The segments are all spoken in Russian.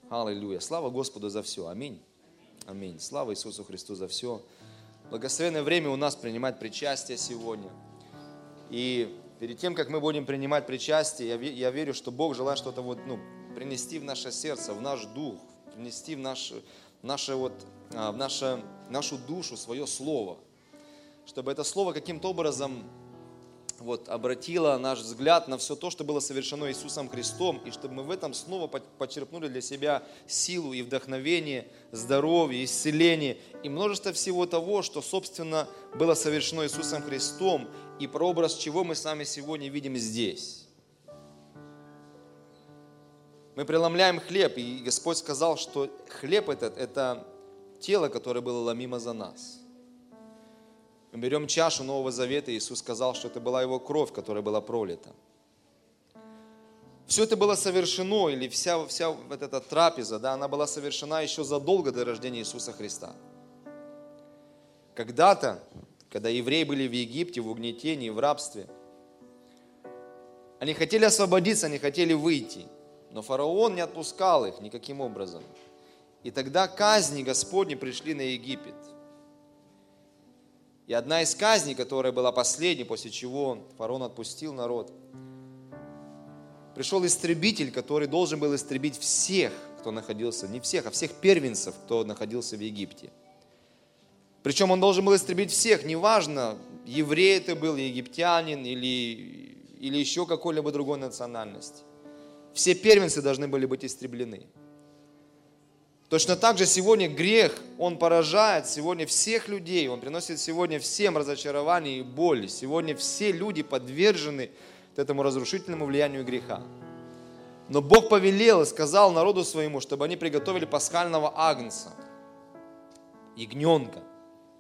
Аллилуйя. Слава Господу за все. Аминь. Аминь. Слава Иисусу Христу за все. Благословенное время у нас принимать причастие сегодня. И перед тем, как мы будем принимать причастие, я верю, что Бог желает что-то принести в наше сердце, в наш дух, принести в нашу душу свое слово. Чтобы это слово каким-то образом обратило наш взгляд на все то, что было совершено Иисусом Христом, и чтобы мы в этом снова почерпнули для себя силу и вдохновение, здоровье, исцеление и множество всего того, что, собственно, было совершено Иисусом Христом, и прообраз чего мы с вами сегодня видим здесь. Мы преломляем хлеб, и Господь сказал, что хлеб этот – это тело, которое было ломимо за нас. Мы берем чашу Нового Завета, и Иисус сказал, что это была Его кровь, которая была пролита. Все это было совершено, или вся вот эта трапеза, она была совершена еще задолго до рождения Иисуса Христа. Когда-то, когда евреи были в Египте, в угнетении, в рабстве, они хотели освободиться, они хотели выйти, но фараон не отпускал их никаким образом. И тогда казни Господни пришли на Египет. И одна из казней, которая была последней, после чего фараон отпустил народ, пришел истребитель, который должен был истребить всех, кто находился, не всех, а всех первенцев, кто находился в Египте. Причем он должен был истребить всех, неважно, еврей это был, египтянин или еще какой-либо другой национальности. Все первенцы должны были быть истреблены. Точно так же сегодня грех, он поражает сегодня всех людей, он приносит сегодня всем разочарование и боль. Сегодня все люди подвержены этому разрушительному влиянию греха. Но Бог повелел и сказал народу своему, чтобы они приготовили пасхального агнца, ягненка,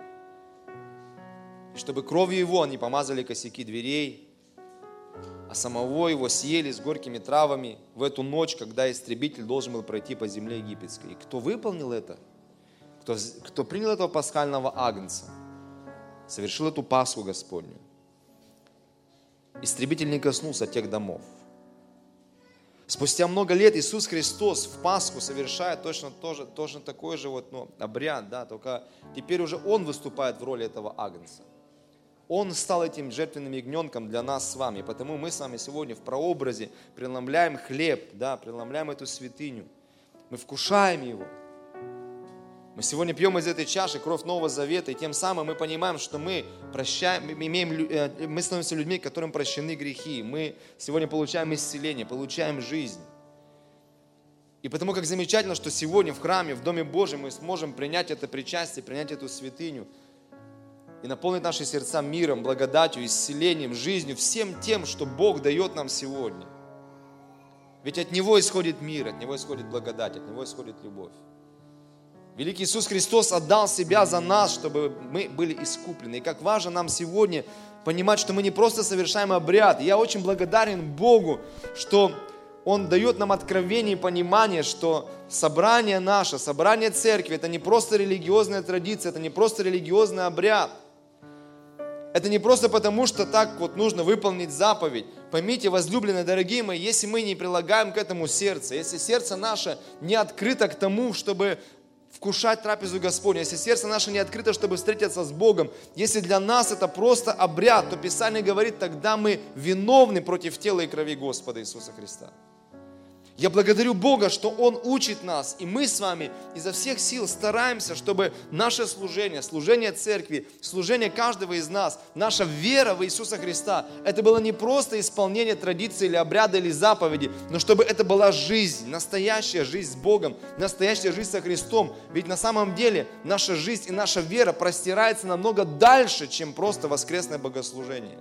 и чтобы кровью его они помазали косяки дверей, а самого его съели с горькими травами в эту ночь, когда истребитель должен был пройти по земле египетской. И кто выполнил это, кто принял этого пасхального агнца, совершил эту Пасху Господню, истребитель не коснулся тех домов. Спустя много лет Иисус Христос в Пасху совершает точно такой же обряд, только теперь уже Он выступает в роли этого агнца. Он стал этим жертвенным ягненком для нас с вами. Потому мы с вами сегодня в прообразе преломляем хлеб, преломляем эту святыню. Мы вкушаем его. Мы сегодня пьем из этой чаши кровь Нового Завета, и тем самым мы понимаем, что мы становимся людьми, которым прощены грехи. Мы сегодня получаем исцеление, получаем жизнь. И потому как замечательно, что сегодня в храме, в Доме Божьем мы сможем принять это причастие, принять эту святыню, и наполнить наши сердца миром, благодатью, исцелением, жизнью, всем тем, что Бог дает нам сегодня. Ведь от Него исходит мир, от Него исходит благодать, от Него исходит любовь. Великий Иисус Христос отдал Себя за нас, чтобы мы были искуплены. И как важно нам сегодня понимать, что мы не просто совершаем обряд. Я очень благодарен Богу, что Он дает нам откровение и понимание, что собрание наше, собрание церкви, это не просто религиозная традиция, это не просто религиозный обряд. Это не просто потому, что так нужно выполнить заповедь. Поймите, возлюбленные, дорогие мои, если мы не прилагаем к этому сердце, если сердце наше не открыто к тому, чтобы вкушать трапезу Господню, если сердце наше не открыто, чтобы встретиться с Богом, если для нас это просто обряд, то Писание говорит, тогда мы виновны против тела и крови Господа Иисуса Христа. Я благодарю Бога, что Он учит нас, и мы с вами изо всех сил стараемся, чтобы наше служение, служение церкви, служение каждого из нас, наша вера в Иисуса Христа, это было не просто исполнение традиции или обряда или заповеди, но чтобы это была жизнь, настоящая жизнь с Богом, настоящая жизнь со Христом. Ведь на самом деле наша жизнь и наша вера простирается намного дальше, чем просто воскресное богослужение.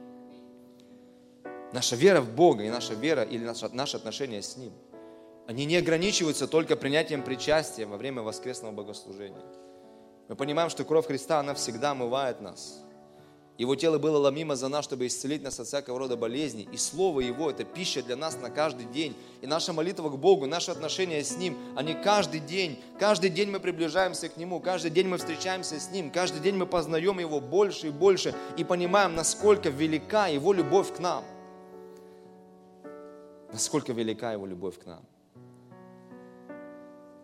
Наша вера в Бога и наша вера или наши отношения с Ним, они не ограничиваются только принятием причастия во время воскресного богослужения. Мы понимаем, что кровь Христа, она всегда омывает нас. Его тело было ломимо за нас, чтобы исцелить нас от всякого рода болезней. И Слово Его – это пища для нас на каждый день. И наша молитва к Богу, наши отношения с Ним, они каждый день мы приближаемся к Нему, каждый день мы встречаемся с Ним, каждый день мы познаем Его больше и больше и понимаем, насколько велика Его любовь к нам. Насколько велика Его любовь к нам.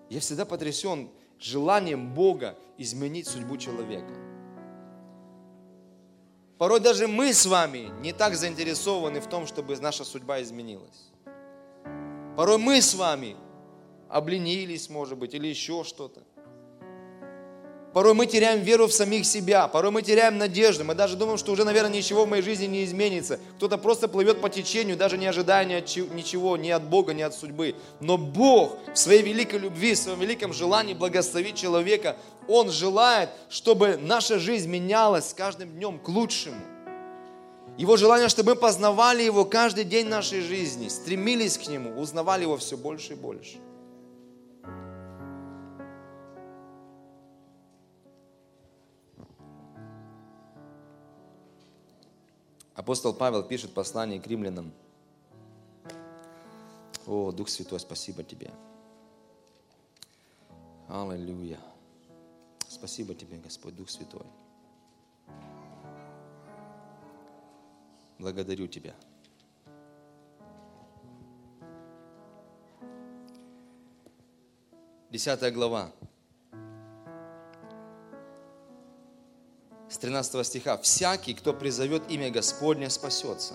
Я всегда потрясен желанием Бога изменить судьбу человека. Порой даже мы с вами не так заинтересованы в том, чтобы наша судьба изменилась. Порой мы с вами обленились, может быть, или еще что-то. Порой мы теряем веру в самих себя, порой мы теряем надежду, мы даже думаем, что уже, наверное, ничего в моей жизни не изменится. Кто-то просто плывет по течению, даже не ожидая ничего, ни от Бога, ни от судьбы. Но Бог в своей великой любви, в своем великом желании благословить человека, Он желает, чтобы наша жизнь менялась с каждым днем к лучшему. Его желание, чтобы мы познавали Его каждый день нашей жизни, стремились к Нему, узнавали Его все больше и больше. Апостол Павел пишет послание к римлянам. О, Дух Святой, спасибо Тебе. Аллилуйя. Спасибо Тебе, Господь, Дух Святой. Благодарю Тебя. Десятая глава. С 13 стиха. «Всякий, кто призовет имя Господне, спасется».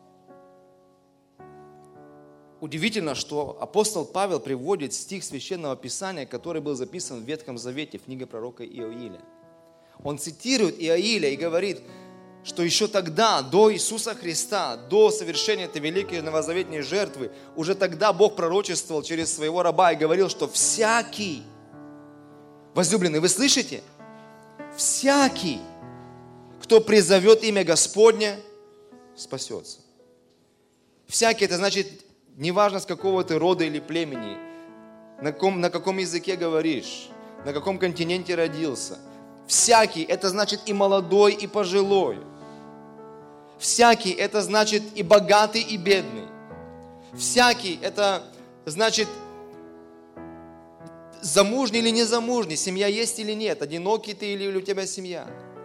Удивительно, что апостол Павел приводит стих Священного Писания, который был записан в Ветхом Завете, в книге пророка Иоиля. Он цитирует Иоиля и говорит, что еще тогда, до Иисуса Христа, до совершения этой великой новозаветной жертвы, уже тогда Бог пророчествовал через своего раба и говорил, что всякий, возлюбленный, вы слышите? Всякий, кто призовет имя Господне, спасется. Всякий, это значит, неважно с какого ты рода или племени, на каком языке говоришь, на каком континенте родился. Всякий, это значит и молодой, и пожилой. Всякий, это значит и богатый, и бедный. Всякий, это значит замужний или незамужний, семья есть или нет, одинокий ты или у тебя семья.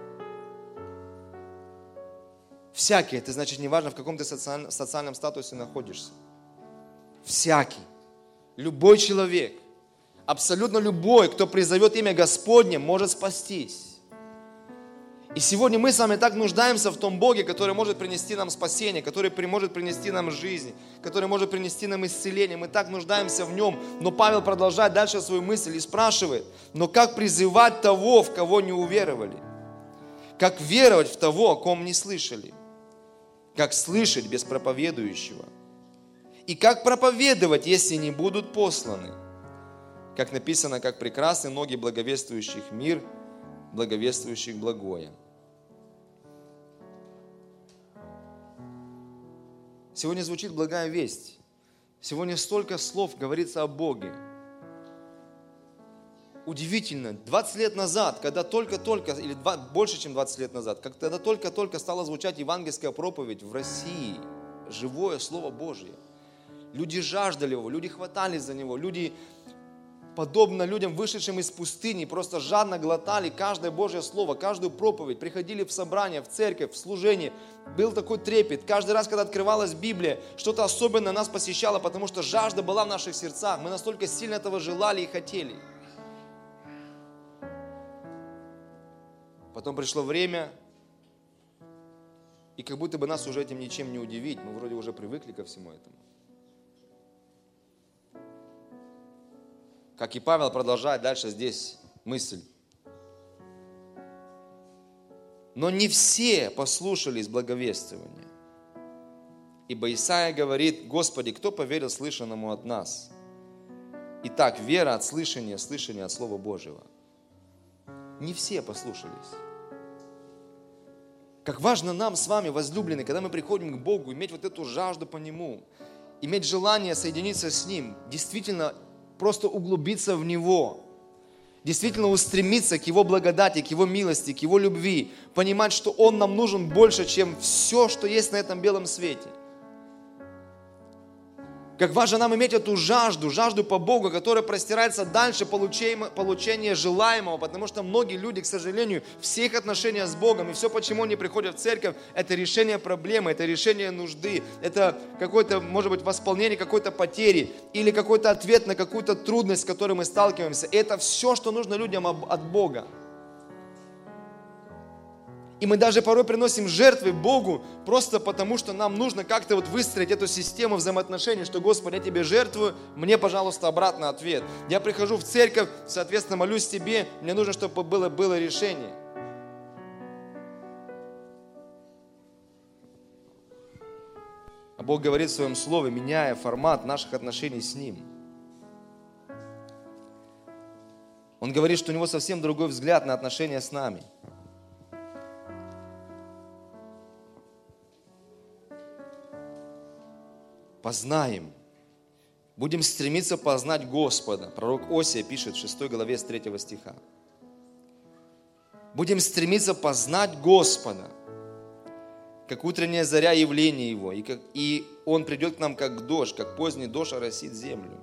Всякий, это значит неважно, в каком ты социальном статусе находишься. Всякий, любой человек, абсолютно любой, кто призовет имя Господне, может спастись. И сегодня мы с вами так нуждаемся в том Боге, который может принести нам спасение, который может принести нам жизнь, который может принести нам исцеление. Мы так нуждаемся в Нем. Но Павел продолжает дальше свою мысль и спрашивает, но как призывать того, в кого не уверовали? Как веровать в того, о ком не слышали? Как слышать без проповедующего? И как проповедовать, если не будут посланы? Как написано, как прекрасны ноги благовествующих мир, благовествующих благое. Сегодня звучит благая весть. Сегодня столько слов говорится о Боге. Удивительно, 20 лет назад, когда только-только, или больше, чем 20 лет назад, когда только-только стала звучать евангельская проповедь в России, живое Слово Божье, люди жаждали его, люди хватались за него, люди, подобно людям, вышедшим из пустыни, просто жадно глотали каждое Божье Слово, каждую проповедь, приходили в собрание, в церковь, в служение. Был такой трепет. Каждый раз, когда открывалась Библия, что-то особенное нас посещало, потому что жажда была в наших сердцах. Мы настолько сильно этого желали и хотели. Потом пришло время, и как будто бы нас уже этим ничем не удивить. Мы вроде уже привыкли ко всему этому. Как и Павел продолжает дальше здесь мысль. Но не все послушались благовествования. Ибо Исаия говорит: Господи, кто поверил слышанному от нас? Итак, вера от слышания, слышание от Слова Божьего. Не все послушались. Как важно нам с вами, возлюбленные, когда мы приходим к Богу, иметь вот эту жажду по Нему, иметь желание соединиться с Ним, действительно просто углубиться в Него, действительно устремиться к Его благодати, к Его милости, к Его любви, понимать, что Он нам нужен больше, чем все, что есть на этом белом свете. Как важно нам иметь эту жажду по Богу, которая простирается дальше получения желаемого, потому что многие люди, к сожалению, все их отношения с Богом и все, почему они приходят в церковь, это решение проблемы, это решение нужды, это какое-то, может быть, восполнение какой-то потери или какой-то ответ на какую-то трудность, с которой мы сталкиваемся. И это все, что нужно людям от Бога. И мы даже порой приносим жертвы Богу просто потому, что нам нужно как-то вот выстроить эту систему взаимоотношений, что, Господи, я Тебе жертвую, мне, пожалуйста, обратно ответ. Я прихожу в церковь, соответственно, молюсь Тебе, мне нужно, чтобы было решение. А Бог говорит в Своем Слове, меняя формат наших отношений с Ним. Он говорит, что у Него совсем другой взгляд на отношения с нами. Познаем. Будем стремиться познать Господа. Пророк Осия пишет в 6 главе с 3 стиха. Будем стремиться познать Господа, как утренняя заря явления Его, и Он придет к нам как дождь, как поздний дождь оросит землю.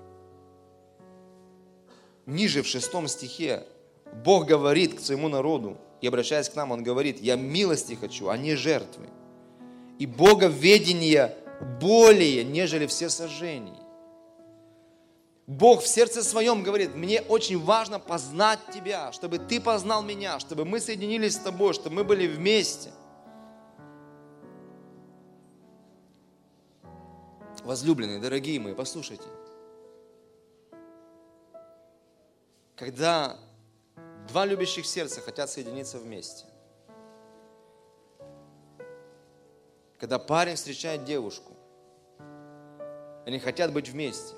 Ниже в 6 стихе Бог говорит к своему народу, и обращаясь к нам, Он говорит, я милости хочу, а не жертвы, и боговедения более, нежели все сожжения. Бог в сердце своем говорит, мне очень важно познать Тебя, чтобы Ты познал меня, чтобы мы соединились с Тобой, чтобы мы были вместе. Возлюбленные, дорогие мои, послушайте. Когда два любящих сердца хотят соединиться вместе, когда парень встречает девушку, они хотят быть вместе.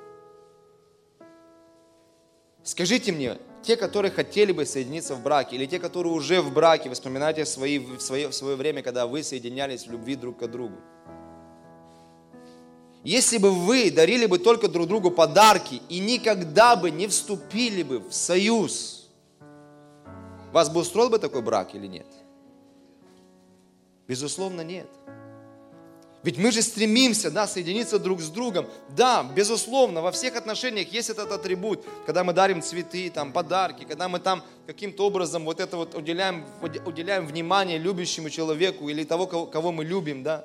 Скажите мне, те, которые хотели бы соединиться в браке, или те, которые уже в браке, вы вспоминаете в свое время, когда вы соединялись в любви друг к другу. Если бы вы дарили бы только друг другу подарки и никогда бы не вступили бы в союз, вас бы устроил бы такой брак или нет? Безусловно, нет. Ведь мы же стремимся, соединиться друг с другом. Да, безусловно, во всех отношениях есть этот атрибут, когда мы дарим цветы, подарки, когда мы каким-то образом уделяем внимание любящему человеку или того, кого мы любим, да.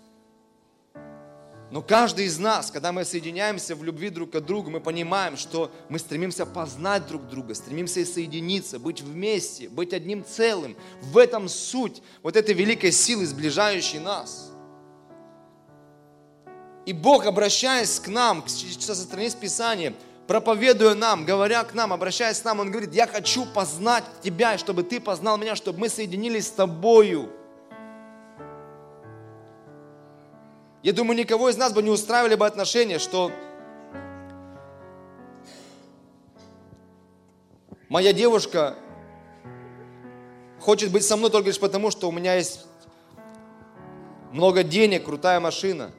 Но каждый из нас, когда мы соединяемся в любви друг к другу, мы понимаем, что мы стремимся познать друг друга, стремимся соединиться, быть вместе, быть одним целым. В этом суть этой великой силы, сближающей нас. И Бог, обращаясь к нам, со стороны Писания, проповедуя нам, говоря к нам, обращаясь к нам, Он говорит, я хочу познать Тебя, чтобы Ты познал меня, чтобы мы соединились с Тобою. Я думаю, никого из нас бы не устраивали бы отношения, что моя девушка хочет быть со мной только лишь потому, что у меня есть много денег, крутая машина.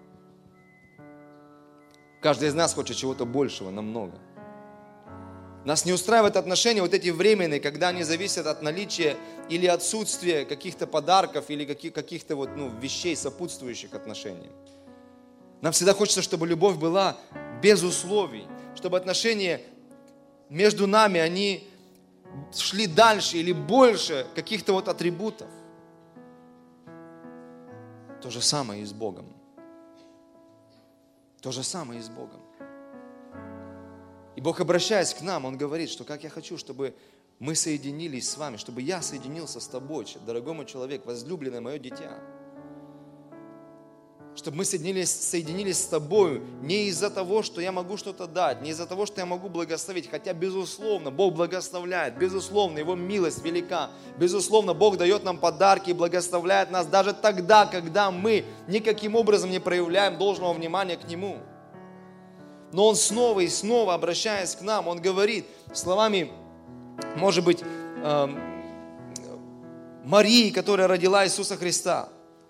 Каждый из нас хочет чего-то большего, намного. Нас не устраивают отношения эти временные, когда они зависят от наличия или отсутствия каких-то подарков или каких-то вещей, сопутствующих отношениям. Нам всегда хочется, чтобы любовь была без условий, чтобы отношения между нами, они шли дальше или больше каких-то атрибутов. То же самое и с Богом. То же самое и с Богом. И Бог, обращаясь к нам, Он говорит, что как я хочу, чтобы мы соединились с вами, чтобы я соединился с тобой, дорогой мой человек, возлюбленное мое дитя. Чтобы мы соединились с тобою не из-за того, что я могу что-то дать, не из-за того, что я могу благословить, хотя, безусловно, Бог благословляет, безусловно, Его милость велика, безусловно, Бог дает нам подарки и благословляет нас даже тогда, когда мы никаким образом не проявляем должного внимания к Нему. Но Он снова и снова, обращаясь к нам, Он говорит словами, может быть, Марии, которая родила Иисуса Христа.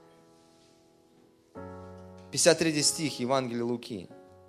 53 стих Евангелия Луки.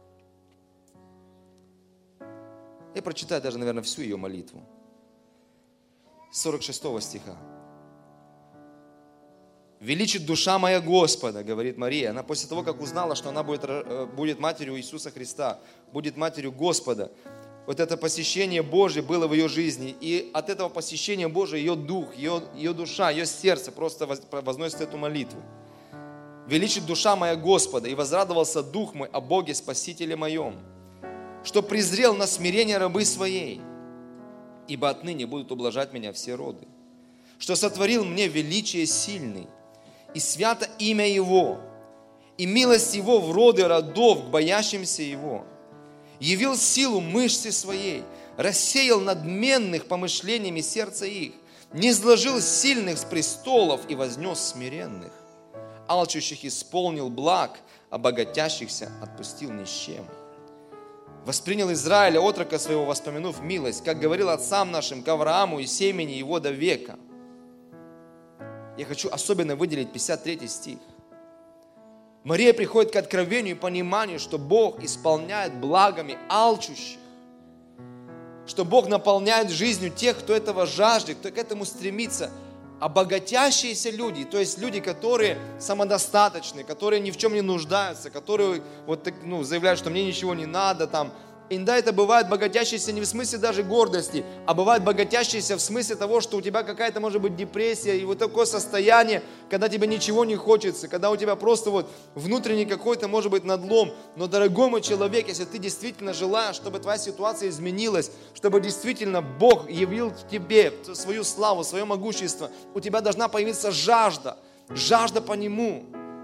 Я прочитаю даже, наверное, всю ее молитву. 46 стиха. Величит душа моя Господа, говорит Мария. Она после того, как узнала, что она будет матерью Иисуса Христа, будет матерью Господа, вот это посещение Божье было в ее жизни. И от этого посещения Божия ее дух, ее душа, ее сердце просто возносит эту молитву. Величит душа моя Господа, и возрадовался дух мой о Боге Спасителе моем, что презрел на смирение рабы своей, ибо отныне будут ублажать меня все роды, что сотворил мне величие сильный, и свято имя Его, и милость Его в роды родов к боящимся Его. Явил силу мышцы своей, рассеял надменных помышлениями сердца их, не сложил сильных с престолов и вознес смиренных. Алчущих исполнил благ, а богатящихся отпустил ни с чем. Воспринял Израиля, отрока своего, воспомянув милость, как говорил отцам нашим, к Аврааму и семени его до века. Я хочу особенно выделить 53 стих. Мария приходит к откровению и пониманию, что Бог исполняет благами алчущих, что Бог наполняет жизнью тех, кто этого жаждет, кто к этому стремится. А богатящиеся люди, то есть люди, которые самодостаточны, которые ни в чем не нуждаются, которые заявляют, что мне ничего не надо, иногда это бывает богатящиеся не в смысле даже гордости, а бывает богатящиеся в смысле того, что у тебя какая-то может быть депрессия и вот такое состояние, когда тебе ничего не хочется, когда у тебя просто внутренний какой-то может быть надлом. Но, дорогой мой человек, если ты действительно желаешь, чтобы твоя ситуация изменилась, чтобы действительно Бог явил тебе свою славу, свое могущество, у тебя должна появиться жажда по Нему.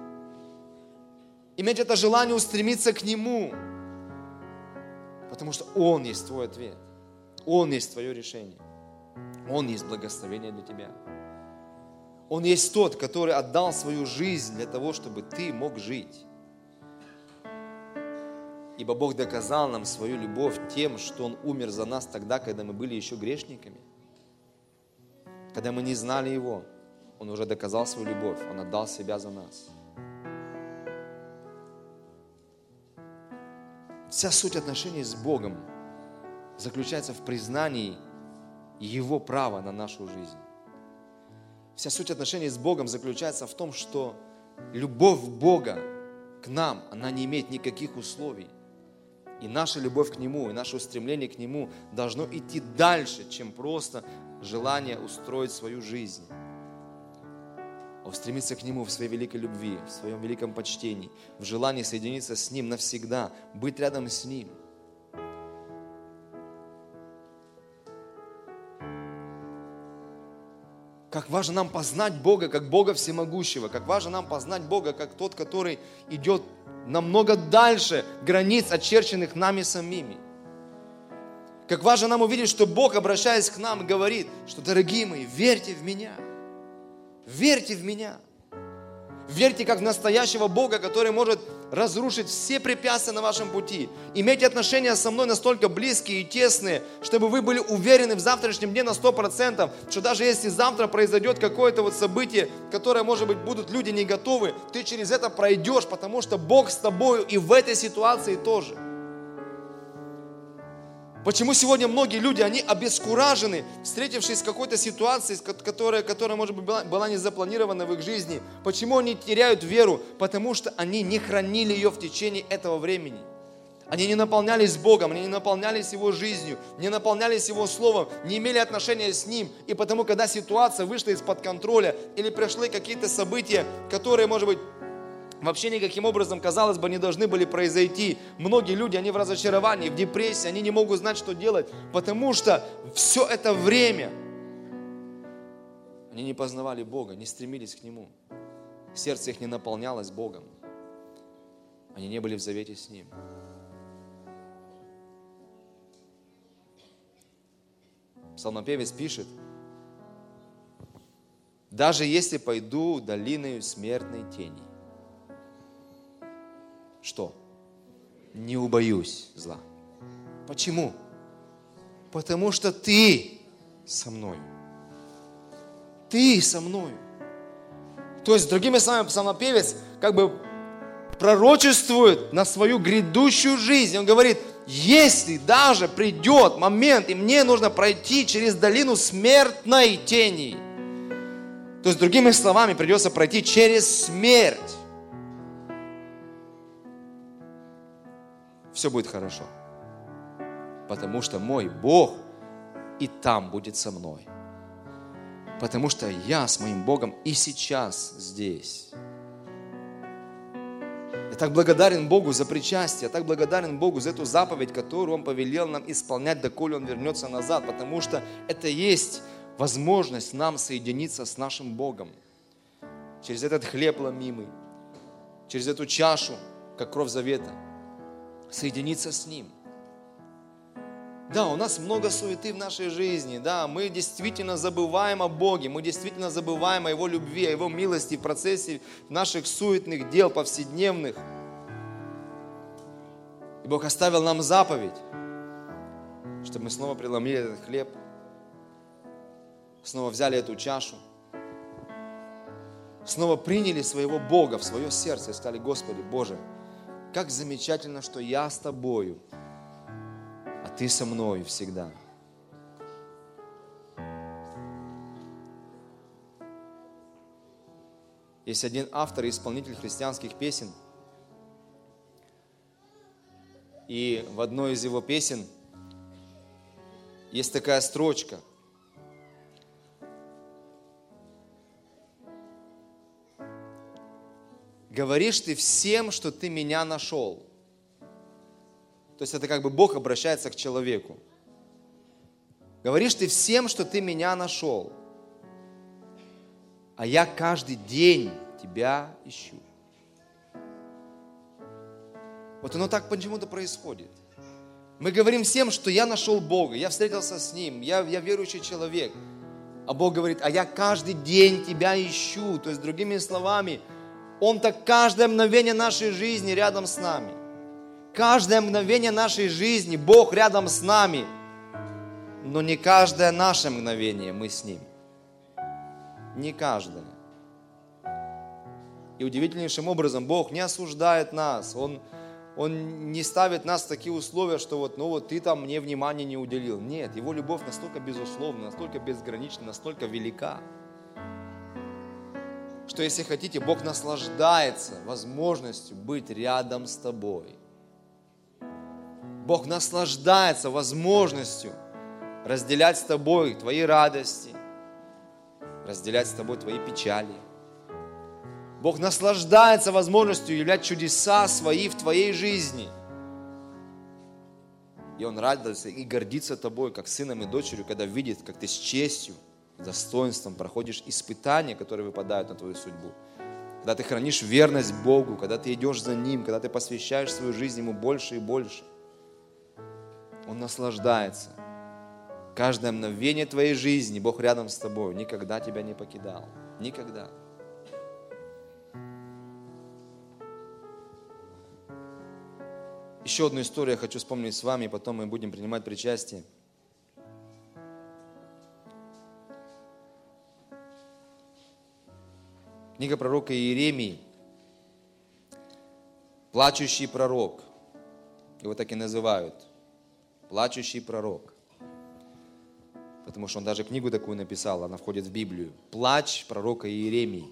Иметь это желание устремиться к Нему. Потому что Он есть твой ответ. Он есть твое решение. Он есть благословение для тебя. Он есть тот, который отдал свою жизнь для того, чтобы ты мог жить. Ибо Бог доказал нам свою любовь тем, что Он умер за нас тогда, когда мы были еще грешниками. Когда мы не знали Его, Он уже доказал свою любовь. Он отдал себя за нас. Вся суть отношений с Богом заключается в признании Его права на нашу жизнь. Вся суть отношений с Богом заключается в том, что любовь Бога к нам, она не имеет никаких условий. И наша любовь к Нему, и наше устремление к Нему должно идти дальше, чем просто желание устроить свою жизнь. А устремиться к Нему в своей великой любви, в своем великом почтении, в желании соединиться с Ним навсегда, быть рядом с Ним. Как важно нам познать Бога, как Бога всемогущего, как важно нам познать Бога, как тот, который идет намного дальше границ, очерченных нами самими. Как важно нам увидеть, что Бог, обращаясь к нам, говорит, что, дорогие мои, верьте в Меня. Верьте в Меня. Верьте как в настоящего Бога, который может разрушить все препятствия на вашем пути. Имейте отношения со мной настолько близкие и тесные, чтобы вы были уверены в завтрашнем дне на 100%, что даже если завтра произойдет какое-то событие, которое, может быть, будут люди не готовы, ты через это пройдешь, потому что Бог с тобою и в этой ситуации тоже. Почему сегодня многие люди, они обескуражены, встретившись с какой-то ситуацией, которая, может быть, была не запланирована в их жизни? Почему они теряют веру? Потому что они не хранили ее в течение этого времени. Они не наполнялись Богом, они не наполнялись Его жизнью, не наполнялись Его Словом, не имели отношения с Ним. И потому, когда ситуация вышла из-под контроля или пришли какие-то события, которые, может быть, вообще никаким образом, казалось бы, не должны были произойти. Многие люди, они в разочаровании, в депрессии, они не могут знать, что делать, потому что все это время они не познавали Бога, не стремились к Нему. Сердце их не наполнялось Богом. Они не были в завете с Ним. Псалмопевец пишет: «Даже если пойду долиною смертной тени, что? Не убоюсь зла». Почему? Потому что Ты со мною. Ты со мною. То есть, другими словами, псалмопевец пророчествует на свою грядущую жизнь. Он говорит: если даже придет момент, и мне нужно пройти через долину смертной тени, То есть, другими словами, придется пройти через смерть. Все будет хорошо. Потому что мой Бог и там будет со мной. Потому что я с моим Богом и сейчас здесь. Я так благодарен Богу за причастие, я так благодарен Богу за эту заповедь, которую Он повелел нам исполнять, доколе Он вернется назад, потому что это есть возможность нам соединиться с нашим Богом. Через этот хлеб ломимый, через эту чашу, как кровь завета, соединиться с Ним. Да, у нас много суеты в нашей жизни, да, мы действительно забываем о Боге, мы действительно забываем о Его любви, о Его милости в процессе наших суетных дел повседневных. И Бог оставил нам заповедь, чтобы мы снова преломили этот хлеб, снова взяли эту чашу, снова приняли своего Бога в свое сердце и сказали: Господи, Боже, как замечательно, что я с Тобою, а Ты со мною всегда. Есть один автор и исполнитель христианских песен. И в одной из его песен есть такая строчка. Говоришь ты всем, что ты меня нашел. То есть это как бы Бог обращается к человеку. Говоришь ты всем, что ты меня нашел, а я каждый день тебя ищу. Вот оно так почему-то происходит. Мы говорим всем, что я нашел Бога, я встретился с Ним, я верующий человек. А Бог говорит: а я каждый день тебя ищу. То есть, другими словами, Он так каждое мгновение нашей жизни рядом с нами. Каждое мгновение нашей жизни Бог рядом с нами. Но не каждое наше мгновение мы с Ним. Не каждое. И удивительнейшим образом Бог не осуждает нас. Он не ставит нас в такие условия, что ты там мне внимания не уделил. Нет, Его любовь настолько безусловна, настолько безгранична, настолько велика, что, если хотите, Бог наслаждается возможностью быть рядом с тобой. Бог наслаждается возможностью разделять с тобой твои радости, разделять с тобой твои печали. Бог наслаждается возможностью являть чудеса свои в твоей жизни. И Он радуется и гордится тобой, как сыном и дочерью, когда видит, как ты с честью, достоинством проходишь испытания, которые выпадают на твою судьбу. Когда ты хранишь верность Богу, когда ты идешь за Ним, когда ты посвящаешь свою жизнь Ему больше и больше. Он наслаждается. Каждое мгновение твоей жизни Бог рядом с тобой, никогда тебя не покидал. Никогда. Еще одну историю я хочу вспомнить с вами, потом мы будем принимать причастие. Книга пророка Иеремии. Плачущий пророк. Его так и называют. Плачущий пророк. Потому что он даже книгу такую написал, она входит в Библию. Плач пророка Иеремии.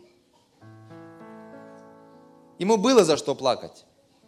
Ему было за что плакать.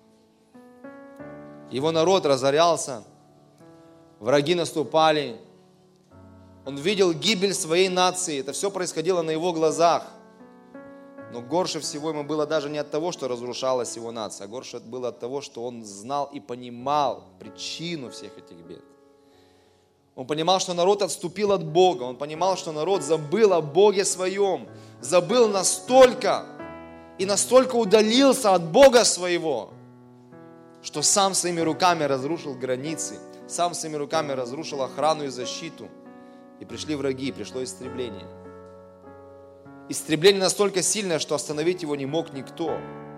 Его народ разорялся, враги наступали. Он видел гибель своей нации. Это все происходило на его глазах. Но горше всего ему было даже не от того, что разрушалась его нация, а горше было от того, что он знал и понимал причину всех этих бед. Он понимал, что народ отступил от Бога. Он понимал, что народ забыл о Боге своем. Забыл настолько и настолько удалился от Бога своего, что сам своими руками разрушил границы, сам своими руками разрушил охрану и защиту. И пришли враги, и пришло истребление. Истребление настолько сильное, что остановить его не мог никто.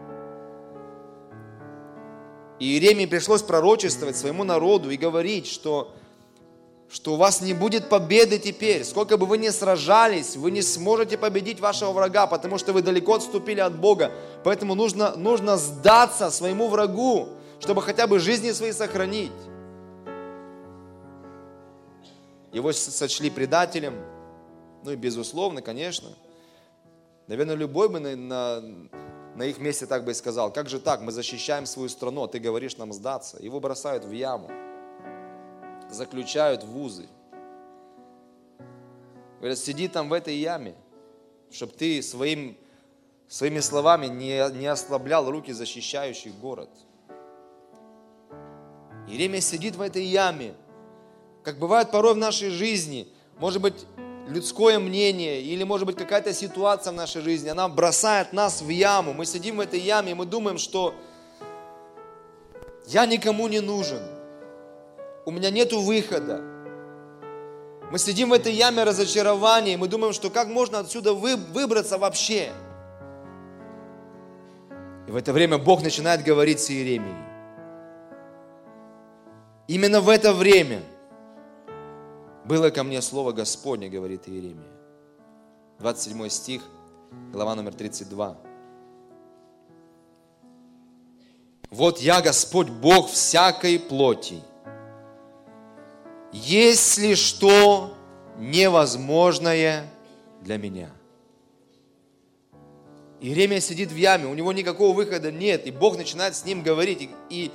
И Иеремии пришлось пророчествовать своему народу и говорить, что у вас не будет победы теперь. Сколько бы вы ни сражались, вы не сможете победить вашего врага, потому что вы далеко отступили от Бога. Поэтому нужно сдаться своему врагу, чтобы хотя бы жизни свои сохранить. Его сочли предателем, и безусловно, конечно, Наверное, любой бы на их месте так бы и сказал: как же так, мы защищаем свою страну, а ты говоришь нам сдаться. Его бросают в яму, заключают в вузы. Говорят, сиди там в этой яме, чтобы ты своими словами не ослаблял руки защищающих город. Иеремия сидит в этой яме. Как бывает порой в нашей жизни, может быть, людское мнение или, может быть, какая-то ситуация в нашей жизни, она бросает нас в яму. Мы сидим в этой яме, и мы думаем, что я никому не нужен, у меня нету выхода. Мы сидим в этой яме разочарования, и мы думаем, что как можно отсюда выбраться вообще. И в это время Бог начинает говорить с Иеремией. Именно в это время было ко мне слово Господне, говорит Иеремия. 27 стих, глава номер 32. Вот я, Господь, Бог всякой плоти. Есть ли что невозможное для меня? Иеремия сидит в яме, у него никакого выхода нет, и Бог начинает с ним говорить, и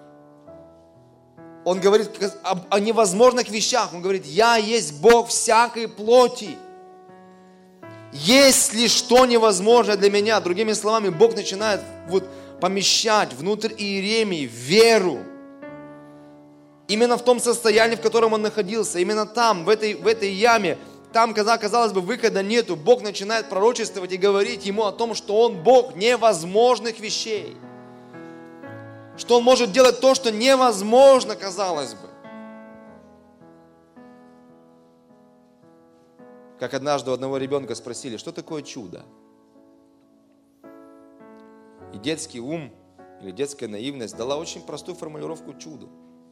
он говорит о невозможных вещах. Он говорит: я есть Бог всякой плоти. Есть ли что невозможно для меня? Другими словами, Бог начинает помещать внутрь Иеремии веру. Именно в том состоянии, в котором он находился. Именно там, в этой яме, там, когда, казалось бы, выхода нету, Бог начинает пророчествовать и говорить ему о том, что он Бог невозможных вещей. Что он может делать то, что невозможно, казалось бы. Как однажды у одного ребенка спросили, что такое чудо? И детский ум или детская наивность дала очень простую формулировку чуду.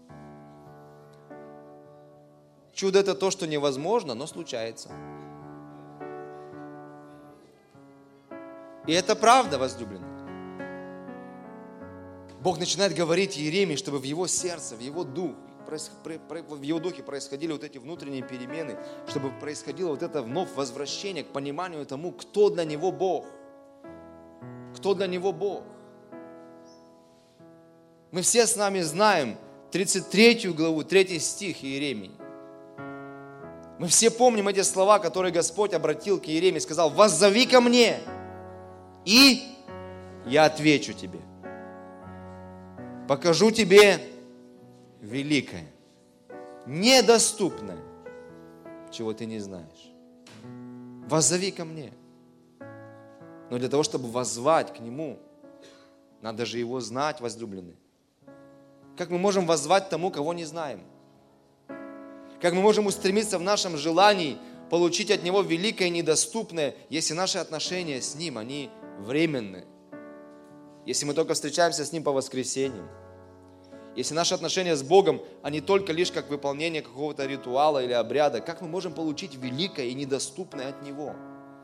Чудо – это то, что невозможно, но случается. И это правда, возлюбленные. Бог начинает говорить Иеремии, чтобы в его сердце, в его духе происходили вот эти внутренние перемены, чтобы происходило вот это вновь возвращение к пониманию тому, кто для него Бог. Кто для него Бог. Мы все с вами знаем 33 главу, 3 стих Иеремии. Мы все помним эти слова, которые Господь обратил к Иеремии, сказал: воззови ко мне, и я отвечу тебе. Покажу тебе великое, недоступное, чего ты не знаешь. Воззови ко мне. Но для того, чтобы воззвать к Нему, надо же Его знать, возлюбленные. Как мы можем воззвать тому, кого не знаем? Как мы можем устремиться в нашем желании получить от Него великое и недоступное, если наши отношения с Ним, они временные? Если мы только встречаемся с Ним по воскресеньям, если наши отношения с Богом, они только лишь как выполнение какого-то ритуала или обряда, как мы можем получить великое и недоступное от Него?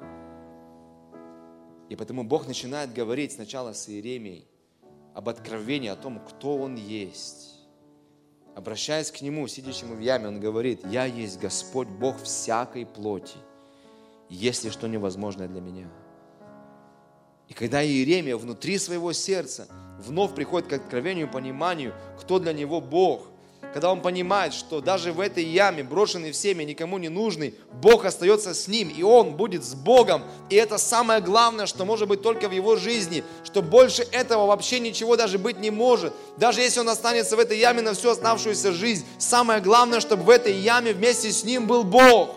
И потому Бог начинает говорить сначала с Иеремией об откровении, о том, кто Он есть. Обращаясь к Нему, сидящему в яме, Он говорит: я есть Господь, Бог всякой плоти, есть ли что невозможное для меня. И когда Иеремия внутри своего сердца вновь приходит к откровению и пониманию, кто для него Бог, когда он понимает, что даже в этой яме, брошенный всеми, никому не нужный, Бог остается с ним, и он будет с Богом. И это самое главное, что может быть только в его жизни, что больше этого вообще ничего даже быть не может. Даже если он останется в этой яме на всю оставшуюся жизнь, самое главное, чтобы в этой яме вместе с ним был Бог.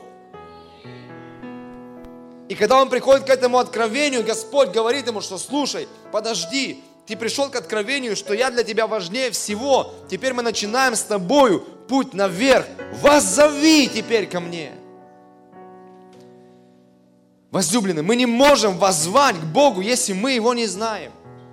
И когда он приходит к этому откровению, Господь говорит ему, что слушай, подожди, ты пришел к откровению, что я для тебя важнее всего. Теперь мы начинаем с тобою путь наверх. Воззови теперь ко мне. Возлюбленные, мы не можем воззвать к Богу, если мы Его не знаем.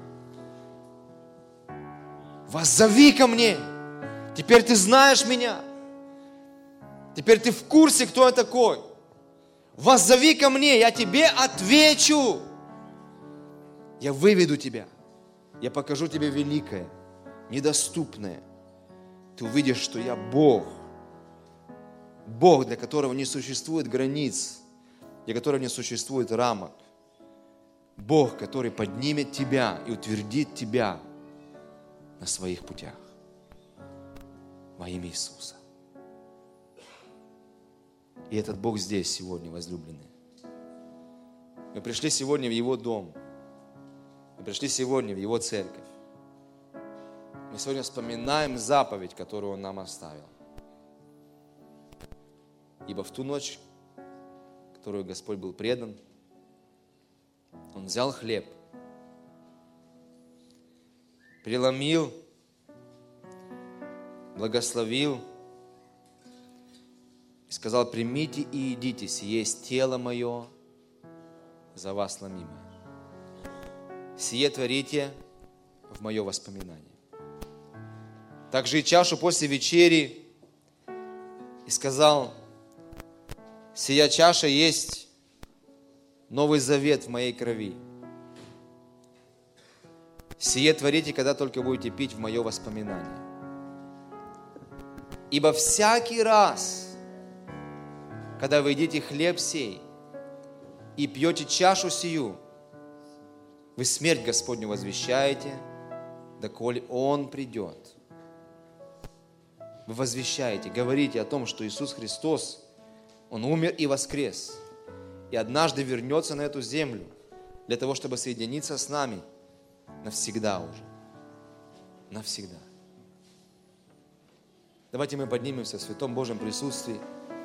Воззови ко мне. Теперь ты знаешь меня. Теперь ты в курсе, кто я такой. Воззови ко мне, я тебе отвечу. Я выведу тебя. Я покажу тебе великое, недоступное. Ты увидишь, что я Бог. Бог, для которого не существует границ, для которого не существует рамок. Бог, который поднимет тебя и утвердит тебя на своих путях. Во имя Иисуса. И этот Бог здесь сегодня, возлюбленные. Мы пришли сегодня в Его дом. Мы пришли сегодня в Его церковь. Мы сегодня вспоминаем заповедь, которую Он нам оставил. Ибо в ту ночь, в которую Господь был предан, Он взял хлеб, преломил, благословил и сказал: примите и едите, сие есть тело мое, за вас ломимое. Сие творите в мое воспоминание. Также и чашу после вечери и сказал: сия чаша есть новый завет в моей крови. Сие творите, когда только будете пить в мое воспоминание. Ибо всякий раз, когда вы едите хлеб сей и пьете чашу сию, вы смерть Господню возвещаете, доколе Он придет. Вы возвещаете, говорите о том, что Иисус Христос, Он умер и воскрес, и однажды вернется на эту землю для того, чтобы соединиться с нами навсегда уже. Навсегда. Давайте мы поднимемся в святом Божьем присутствии.